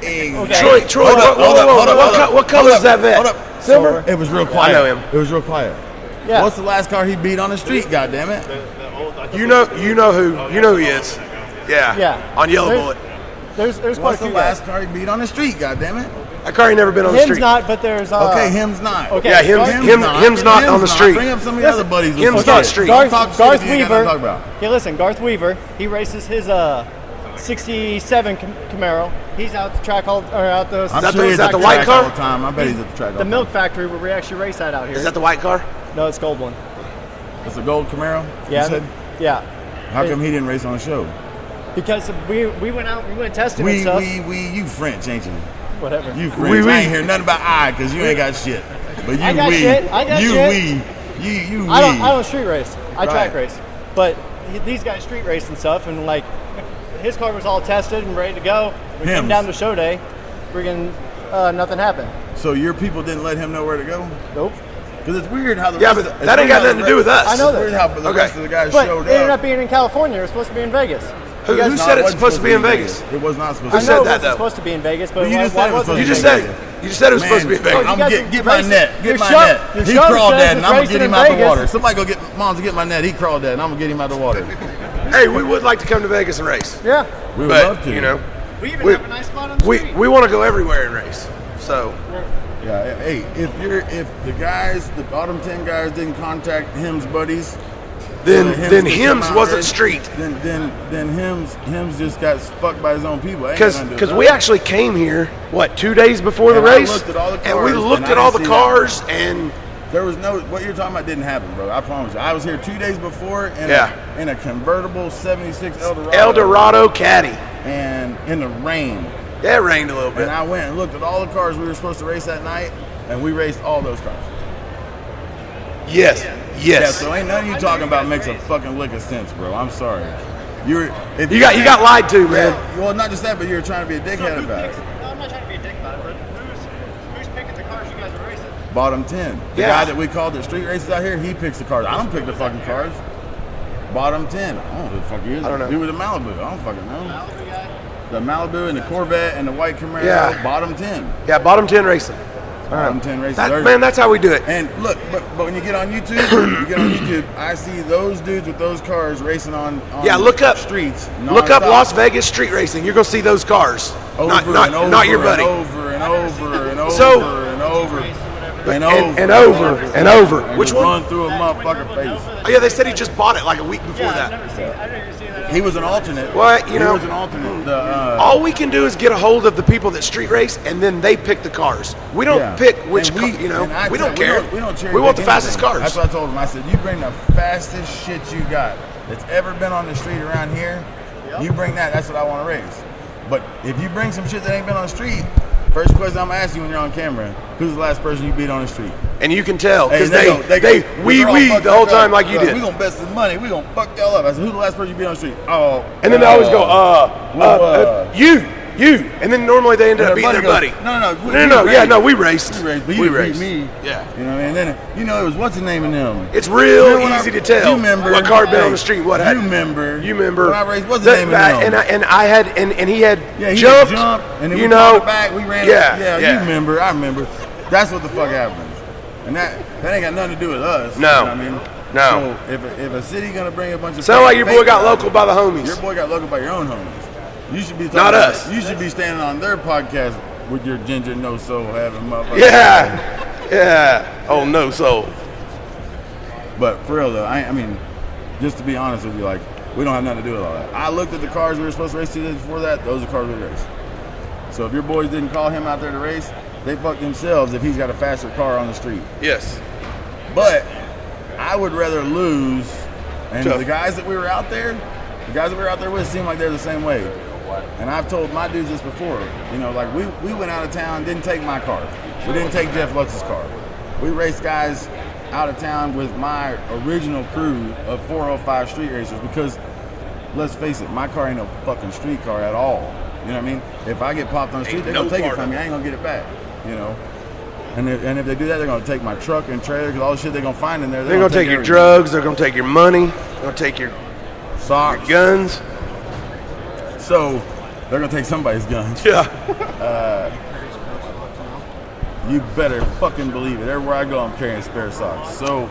Exactly. Troy, Troy, Hold up, whoa, hold whoa, up, whoa, hold up, what hold co- up. what color's Hold that up, vet? hold up. Silver? It was real quiet. know him. It was real quiet. Yeah. What's the last car he beat on the street? God damn it! You know, you know who, you know who he is. Yeah. Yeah. On Yellow There's- Bullet. There's there's quite What's a the few last guys. car he beat on the street? God damn it! That car ain't never been on the Him's street. not, but there's uh, Okay, him's not. Okay. Yeah, him, Garth- him, him's not Him's on the street. Bring up some of your other buddies. with Him's some not shit. street. Don't Garth, talk shit Garth if you ain't got Weaver. nothing to talk about. Okay, listen, Garth Weaver. He races his uh, sixty-seven Cam- Camaro. He's out the track all or out the. I'm that sure the- he's is that at the the white track car? all the time. I bet he's at the track all the the milk time. factory where we actually race that out here. Is that the white car? No, it's gold one. It's a gold Camaro. Yeah. You said? Yeah. How come he didn't race on the show? Because we we went out, we went testing and We, stuff. we, we, you French, ain't you? Whatever. You French. Oui, oui. I ain't hear nothing about I because you ain't got shit. But you, I got we, shit. I got you, shit. we, you, you, I don't we. I don't street race. I track Right. race. But he- these guys street race and stuff, and like his car was all tested and ready to go. We came Hims. down to show day, friggin' uh, nothing happened. So your people didn't let him know where to go? Nope. Because it's weird how the Yeah, rest but of, it's that ain't weird got how the nothing to do with rest- us. I know It's that. weird how the Okay. rest of the guys But showed it ended up. up being in California. It was supposed to be in Vegas. Who, You guys- who No, said it it's wasn't supposed to be in Vegas? It was not supposed I to know said it that, wasn't though? supposed to be in Vegas, but Well, you why, just why said it was wasn't You it just in said Vegas? it. You just said it was supposed to be in Man, Vegas. I'm You guys get, are get my racing- net. your Get my show- net. your He show crawled says that, and it's I'm gonna racing get him in out the Vegas. water. Somebody go get Mom's to get my net. He crawled that, and I'm gonna get him out the water. Hey, we would like to come to Vegas and race, Yeah. We would but love to. you know, We even We- have a nice spot on the we street. we want to go everywhere and race. So Yeah. Hey, if you're if the guys, the bottom ten guys didn't contact him's buddies, then for Hims then to come Hims out wasn't race, street Then then then Hims Hims just got fucked by his own people. Ain't because got nothing to do because with we us. actually came here what two days before the And I race, looked at all the and we cars, looked and I at all didn't the see that. cars and. There was no what you're talking about didn't happen, bro. I promise you. I was here two days before in Yeah. a in a convertible seventy-six Eldorado, El Dorado Caddy. and in the rain. Yeah, it rained a little bit. And I went and looked at all the cars we were supposed to race that night, and we raced all those cars. Yes, Yeah, yes. so ain't none of you talking about makes a fucking lick of sense, bro. I'm sorry. You're if You got you got lied to, man. Yeah, well, not just that, but you're trying to be a dickhead Who about picks- it. no, I'm not trying to be a dick about it, but who's, who's picking the cars you guys are racing? Bottom ten. The Yeah. guy that we called the street races out here, he picks the cars. I don't pick the fucking cars. Bottom ten. I don't know who the fuck he is. I don't know. Dude with the Malibu. I don't fucking know. Malibu guy? The Malibu and the Corvette and the white Camaro. Yeah. Bottom ten. Yeah, bottom ten racing. Bottom ten races. That, There's- man, that's how we do it. And look, but, but when you get on YouTube, you get on YouTube, I see those dudes with those cars racing on, on Yeah, look up streets. Look up nonstop. Las Vegas street racing. You're gonna see those cars. over not not, and over not your and buddy. over and over and over So- and over and And- over and over and over. and Which just one? Run through a motherfucker face. Oh yeah, they said he just bought it like a week before Yeah, I've that. never seen, I've never seen that. He was an alternate. What, you he know- was an alternate. The, uh, All we can do is get a hold of the people that street race, and then they pick the cars. We don't yeah. pick which, And car, we, you know. and I We tell- don't care. We don't, we don't cherry We want the pick fastest anything. cars. That's what I told him. I said, you bring the fastest shit you got that's ever been on the street around here. You bring that. That's what I want to race. But if you bring some shit that ain't been on the street, first question I'm gonna ask you when you're on camera: who's the last person you beat on the street? And you can tell Hey, because they go- they, go- wee they're all wee fucked the whole up. time like you Uh, did. We gonna bet some money. We gonna fuck y'all up. I said, who's the last person you beat on the street? Oh, And then they always go, uh, uh, Well, uh, uh, you, you. And then normally they end and up their beating their buddy buddy. goes, No, no, no. we- No, no, we no. Yeah, raced. no, we raced. We raced, but you we didn't beat raced. me. Yeah. You know what I mean? And then, you know, it was what's the name of them? It's real Remember when easy I- to tell you remember, what car been hey, on the street. What you happened? remember? You remember? When I raced, what's the that- name of that- them? And I, and I had and, and he had Yeah, he jumped, jumped, jumped, and then you we know, brought it back. We ran. Yeah, it. yeah, yeah. You remember? I remember. That's what the fuck happens, and that that ain't got nothing to do with us. No. you know what I mean, No. So if a, if a city gonna bring a bunch of Sound fake- like your boy fake got guys, local by the homies. Your boy got local by your own homies. You should be talking Not about- us. You should be standing on their podcast with your ginger no soul having motherfucker. Yeah, yeah. Oh no, soul. But for real though, I, I mean, just to be honest with you, like we don't have nothing to do with all that. I looked at the cars we were supposed to race two days before that. Those are cars we raced. So if your boys didn't call him out there to race, they fucked themselves if he's got a faster car on the street. Yes. But I would rather lose. And Tough. the guys that we were out there, the guys that we were out there with seem like they're the same way. And I've told my dudes this before. You know, like we, we went out of town, didn't take my car. We didn't take Jeff Lutz's car. We raced guys out of town with my original crew of four oh five street racers because, let's face it, my car ain't no fucking street car at all. You know what I mean? If I get popped on the street, Ain't they're no gonna take it part from of me. I ain't gonna get it back. You know? And if, and if they do that, they're gonna take my truck and trailer because all the shit they're gonna find in there. They're gonna take your everything. drugs. They're gonna take your money. They're gonna take your socks, guns. So They're gonna take somebody's guns. Yeah. Uh, you better fucking believe it. Everywhere I go, I'm carrying spare socks. So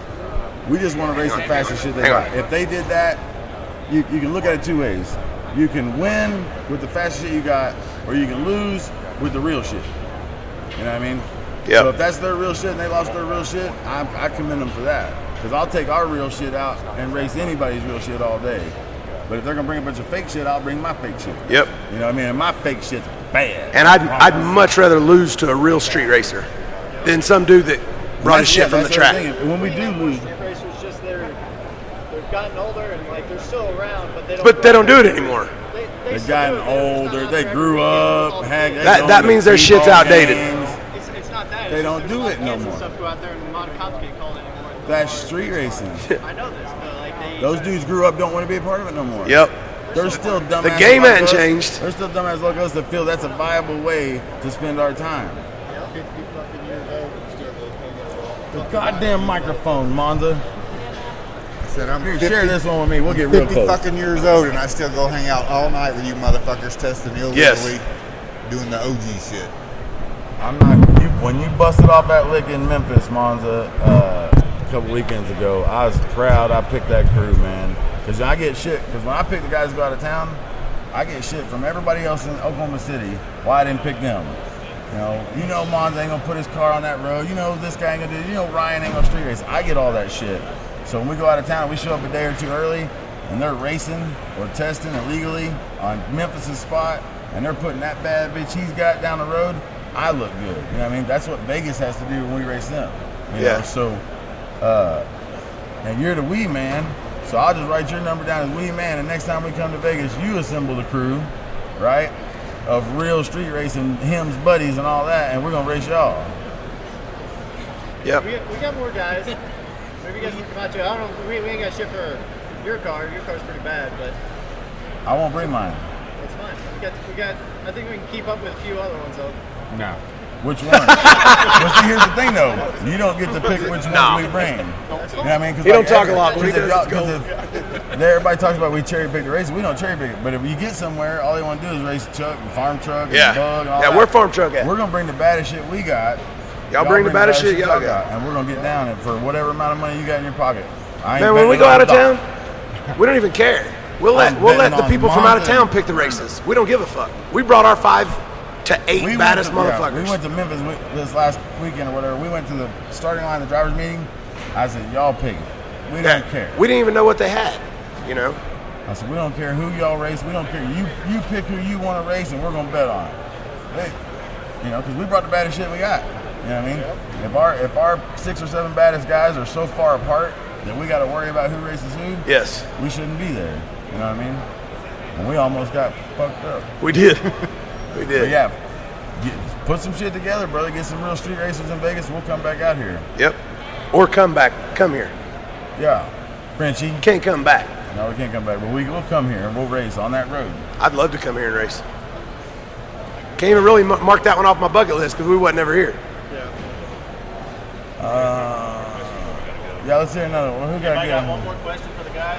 we just want to race the fastest shit they Hang got. on. If they did that, you, you can look at it two ways. You can win with the fastest shit you got, or you can lose with the real shit. You know what I mean? Yeah. So if that's their real shit and they lost their real shit, I, I commend them for that. Because I'll take our real shit out and race anybody's real shit all day. But if they're gonna bring a bunch of fake shit, I'll bring my fake shit. Yep. You know what I mean? And my fake shit's bad. And I'd, I'd much rather lose to a real street racer than some dude that brought his That's- shit yeah, from the that's track. other thing. When we do lose, Street racers just they're they've gotten older and like they're still around, but they don't. But they don't do it anymore. They, they they've still gotten do it. They're just not older. out They there grew every up. weekend. Had, they That- go that to means their t-ball shit's outdated. games. It's, it's not that. They it's don't just do there's it a lot no of kids more. and stuff go out there and a lot of cops get called anymore. That's street racing. I know this, but like they. Those dudes grew up, don't want to be a part of it no more. Yep. They're still dumbass. The game like hasn't us. changed. They're still dumbass like us that feel that's a viable way to spend our time. fifty fucking years old and still goes hang out. The goddamn microphone, Monza. I said, I'm Here, fifty, share this one with me. We'll get real fifty close. fucking years old and I still go hang out all night with you motherfuckers testing illegally, Yes. doing the O G shit. I'm not. You, when you busted off that lick in Memphis, Monza, uh, a couple weekends ago, I was proud I picked that crew, man. Because I get shit. Because when I pick the guys to go out of town, I get shit from everybody else in Oklahoma City why I didn't pick them. You know, you know Monza ain't gonna put his car on that road. You know this guy ain't gonna do. You know Ryan ain't gonna street race. I get all that shit. So when we go out of town, we show up a day or two early, and they're racing or testing illegally on Memphis' spot, and they're putting that bad bitch he's got down the road. I look good. You know what I mean? That's what Vegas has to do when we race them. You Yeah. know? So, uh, and you're the wee man, so I'll just write your number down as wee man, and next time we come to Vegas, you assemble the crew, right? Of real street racing, hymns, buddies, and all that, and we're gonna race y'all. Yep. We got, we got more guys. Maybe you guys can come out too. I don't know. We, we ain't got shit for your car. Your car's pretty bad, but I won't bring mine. it's fine. We got we got. I think we can keep up with a few other ones though. No. Which one? But see, here's the thing, though. You don't get to pick which ones No. we bring. You know what I mean? 'Cause He don't like talk every- a lot, but he 'cause if does y'all- go. 'cause if- Everybody talks about we cherry pick the races. We don't cherry pick it. But if you get somewhere, all they want to do is race truck and farm truck and Yeah. bug and all Yeah, that. we're farm truck at. We're gonna bring the baddest shit we got. Y'all bring the baddest shit y'all got. and we're gonna get down it for whatever amount of money you got in your pocket. I ain't Man, when we betting go on out of the town, dog. we don't even care. We'll let I'm we'll let betting the on people from out of Monza. town pick the races. We don't give a fuck. We brought our five to eight We baddest went to, yeah, motherfuckers. we went to Memphis we- this last weekend or whatever. We went to the starting line of the drivers meeting. I said, y'all pick it. We Yeah. don't care. We didn't even know what they had. You know. I said, we don't care who y'all race. We don't care. You you pick who you want to race, and we're gonna bet on it. Hey, you know, because we brought the baddest shit we got. You know what I mean? If our if our six or seven baddest guys are so far apart that we got to worry about who races who, Yes, we shouldn't be there. You know what I mean? And we almost got fucked up. we did. we But did. yeah, get, put some shit together, brother. Get some real street racers in Vegas. We'll come back out here. Yep. Or come back. Come here. Yeah, Frenchie. Can't come back. No, we can't come back, but we will come here and we'll race on that road. I'd love to come here and race. Can't even really m- mark that one off my bucket list because we wasn't ever here. Uh, yeah, let's hear another one. Who got I good? got one more question for the guys.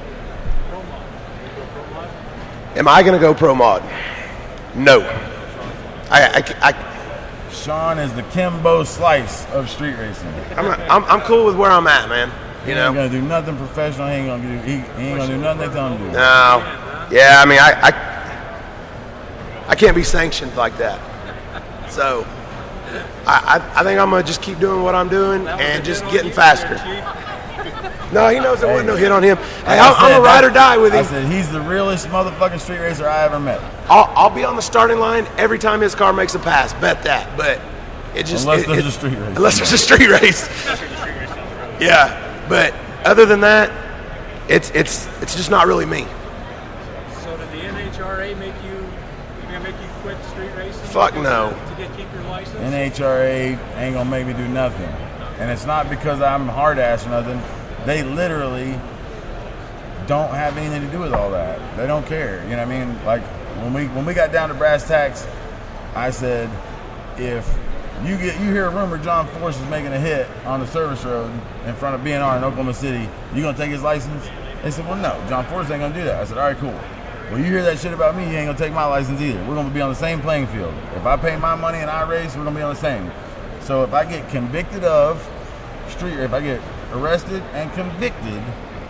Am I going to go pro mod? No. I, I, I, Sean is the Kimbo Slice of street racing. I'm, I'm, I'm cool with where I'm at, man. He You ain't know? gonna do nothing professional. He ain't gonna do. He, he ain't gonna do nothing they tell him to do. No. Yeah, I mean, I, I, I can't be sanctioned like that. So, I, I, I think I'm gonna just keep doing what I'm doing and just getting faster. No, he knows there wasn't no hit on him. Hey, Like I I'm, I'm said, a ride or die with I him. said he's the realest motherfucking street racer I ever met. I'll, I'll be on the starting line every time his car makes a pass. Bet that. But it just Unless it- there's it- a street race. Unless there's a street race. Yeah, but other than that, it's it's it's just not really me. So did the N H R A make you, gonna make you quit street racing? Fuck no. To get keep your license? N H R A ain't gonna make me do nothing, and it's not because I'm hard ass or nothing. They literally don't have anything to do with all that. They don't care. You know what I mean? Like when we when we got down to brass tacks, I said, if you get you hear a rumor John Force is making a hit on the service road in front of B and R in Oklahoma City, you gonna take his license? They said, well, no, John Force ain't gonna do that. I said, all right, cool. Well, you hear that shit about me, you ain't gonna take my license either. We're gonna be on the same playing field. If I pay my money and I race, we're gonna be on the same. So if I get convicted of street, if I get arrested and convicted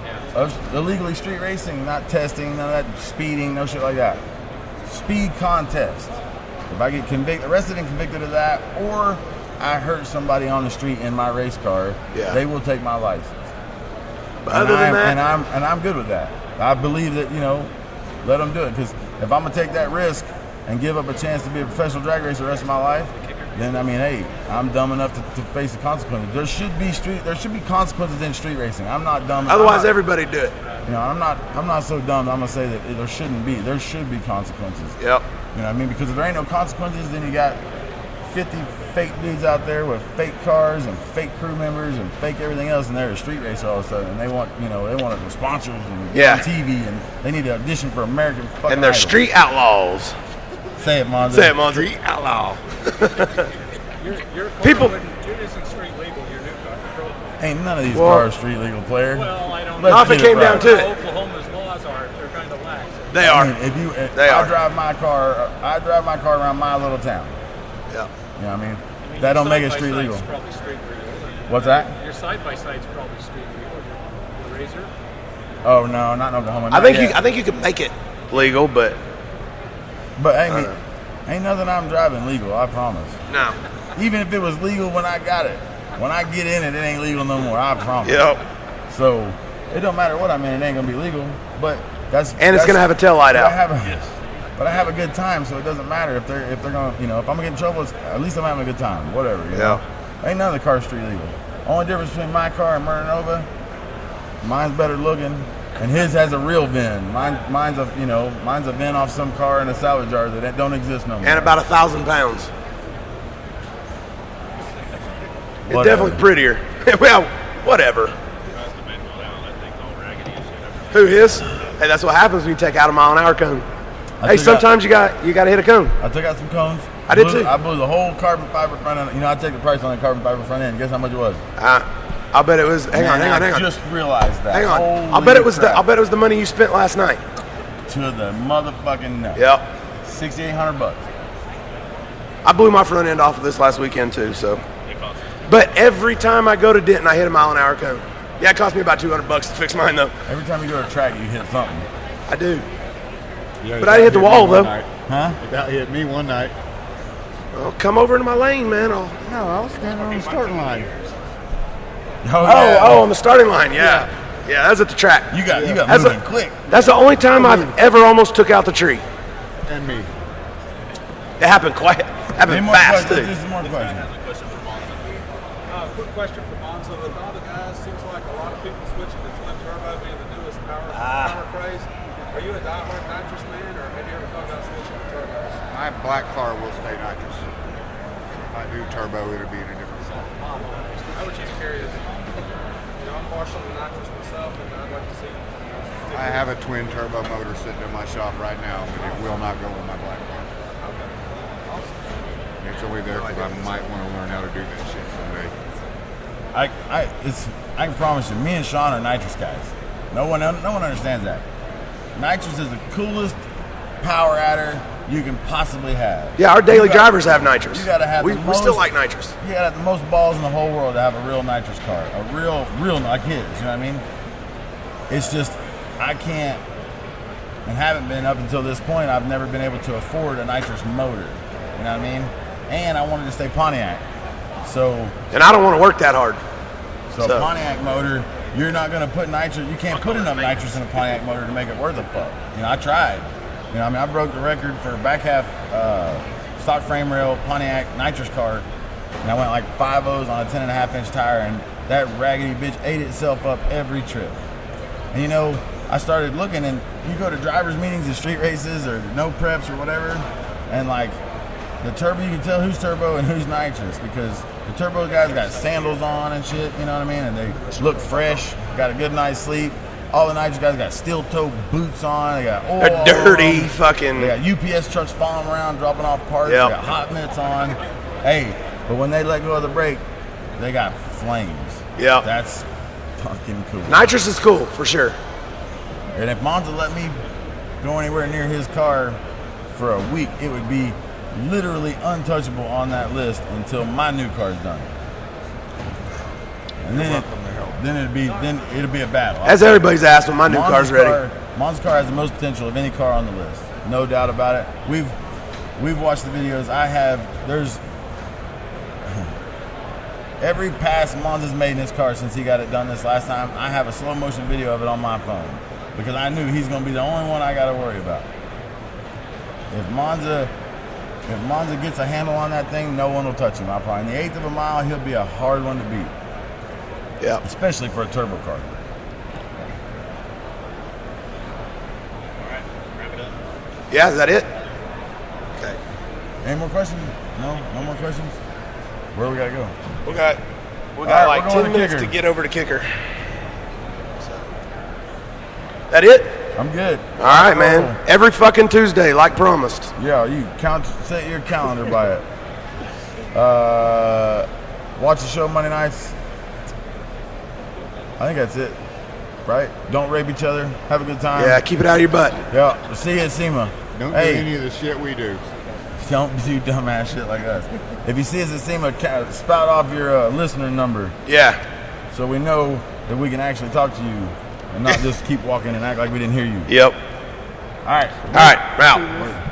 of illegally street racing, not testing, none of that speeding, no shit like that. Speed contest. If I get convicted, arrested and convicted of that, or I hurt somebody on the street in my race car, Yeah. they will take my license. But And other than I'm, that, and I'm and I'm good with that. I believe that, you know, let them do it. Because if I'm gonna take that risk and give up a chance to be a professional drag racer the rest of my life, then I mean, hey, I'm dumb enough to, to face the consequences. There should be street, there should be consequences in street racing. I'm not dumb. otherwise I'm not, everybody do it. you know, I'm not, I'm not so dumb. That I'm gonna say that there shouldn't be. There should be consequences. Yep. You know what I mean? Because if there ain't no consequences, then you got fifty fake dudes out there with fake cars and fake crew members and fake everything else, and they're a street racer all of a sudden. And they want, you know, they want sponsors and Yeah. on T V, and they need to audition for American fucking And they're Idol. street outlaws. Say it, Monzo. Say it, Monzo. Street outlaw. Your, your car People- wouldn't- It isn't street legal, your new car. Ain't none of these Well- cars street legal, player. Well, I don't Let's Not if it get came down right. to it. Oklahoma's laws are, they're kind of lax. They I are. mean, if you, if They I are. drive my car, I drive my car around my little town. Yeah. You know what I mean? I mean, That your don't make it side-by-side's street legal. Probably street legal. What's that? Your side by side's probably street legal. Your, your razor. Oh no, not in Oklahoma. I not think yet. you. I think you could make it legal, but But hey, me, Uh. ain't nothing I'm driving legal. I promise. no. Even if it was legal when I got it, when I get in it, it ain't legal no more. I promise. Yep. So it don't matter what I'm in, it ain't gonna be legal. But that's And it's that's- gonna have a tail light but I out. have a, But I have a good time, so it doesn't matter if they're if they're gonna, you know, if I'm gonna get in trouble, it's, at least I'm having a good time. Whatever. You know? Ain't none of the cars street legal. Only difference between my car and Murder Nova, mine's better looking, and his has a real V I N. Mine, mine's a, you know, mine's a V I N off some car in a salvage yard that don't exist no more. And about a thousand pounds. It's Whatever. definitely prettier. Well, whatever. Who is? Hey, that's what happens when you take out a mile an hour cone. I Hey, took sometimes you got you got to hit a cone. I took out some cones. I did blew, too. I blew the whole carbon fiber front end. You know, I take the price on the carbon fiber front end. Guess how much it was? Uh, I bet it was. Hang on, Man, hang on, I hang on. just realized that. Hang on. I Holy bet it was the. crap. I bet it was the money you spent last night. To the motherfucking no. Yep. sixty-eight hundred bucks. I blew my front end off of this last weekend too. So, but every time I go to Denton, I hit a mile an hour cone. Yeah, it cost me about two hundred bucks to fix mine though. Every time you go to track, you hit something. I do. Yeah, But I hit the me wall, one though. night. Huh? That hit me one night. Well, come over into my lane, man. I'll, No, I was standing on the starting line. Oh, oh, yeah. oh, on the starting line. Yeah, yeah. That's at the track. You got you got That's moving a- quick. That's the only time I've ever almost took out the tree. And me. It happened quite. Any Happened more fast questions? too. Just more questions. Uh, quick question for Monzo. With all the guys, seems like a lot of people switching to twin turbo being the newest power, power craze. Are you a diehard nitrous man, or have you ever thought about switching to turbos? My black car will stay nitrous. If I do turbo, it'll be in a different song. I was just curious. You know, I'm partial to nitrous myself, and I'd like to see. I have a twin turbo motor sitting in my shop right now, but it will not go with my black car. It's only there because I might want to learn how to do that shit someday. I, I, it's, I can promise you, me and Sean are nitrous guys. No one, no one understands that. Nitrous is the coolest power adder you can possibly have. Yeah, our daily You got- drivers have nitrous. You gotta have We, the we most, still like nitrous. You gotta have the most balls in the whole world to have a real nitrous car. A real, real, like his, you know what I mean? It's just, I can't, and haven't been up until this point, I've never been able to afford a nitrous motor. You know what I mean? And I wanted to stay Pontiac. So, And I don't want to work that hard. so, So- a Pontiac motor, you're not gonna put nitrous, you can't put enough nitrous in a Pontiac motor to make it worth a fuck. You know, I tried. You know, I mean, I broke the record for back half uh, stock frame rail Pontiac nitrous car, and I went like five O's on a ten and a half inch tire, and that raggedy bitch ate itself up every trip. And you know, I started looking, and you go to drivers' meetings and street races or no preps or whatever, and like the turbo, you can tell who's turbo and who's nitrous because the turbo guys got sandals on and shit, you know what I mean? And they look fresh, got a good night's sleep. All the nitrous guys got steel toe boots on. They got oil. They're on dirty, them. fucking. They got U P S trucks following around, dropping off parts. Yep. They got hot mitts on. Hey, but when they let go of the brake, they got flames. Yeah. That's fucking cool. Nitrous is cool for sure. And if Monza let me go anywhere near his car for a week, it would be literally untouchable on that list until my new car's done. And then, it, then it'd be then it'd be a battle. As everybody's asked when my new Monza's car's ready. Car, Monza's car has the most potential of any car on the list, no doubt about it. We've we've watched the videos. I have. There's every pass Monza's made in his car since he got it done this last time. I have a slow motion video of it on my phone because I knew he's going to be the only one I got to worry about. If Monza, if Monza gets a handle on that thing, no one will touch him. I probably in the eighth of a mile, he'll be a hard one to beat. Yeah, especially for a turbo car. Yeah, is that it? Okay. Any more questions? No, no more questions. Where we gotta go? We got we All got right, like we're going ten to minutes kicker. to get over to kicker. So. That it? I'm good. All right, man. Every fucking Tuesday, like promised. Yeah, you count. Set your calendar by it. Uh, watch the show Monday nights. I think that's it. Right? Don't rape each other. Have a good time. Yeah, keep it out of your butt. Yeah. We'll see you at SEMA. Don't hey, do any of the shit we do. Don't do dumbass shit like us. If you see us at SEMA, ca- spout off your uh, listener number. Yeah. So we know that we can actually talk to you and not just keep walking and act like we didn't hear you. Yep. All right. All right, we're out.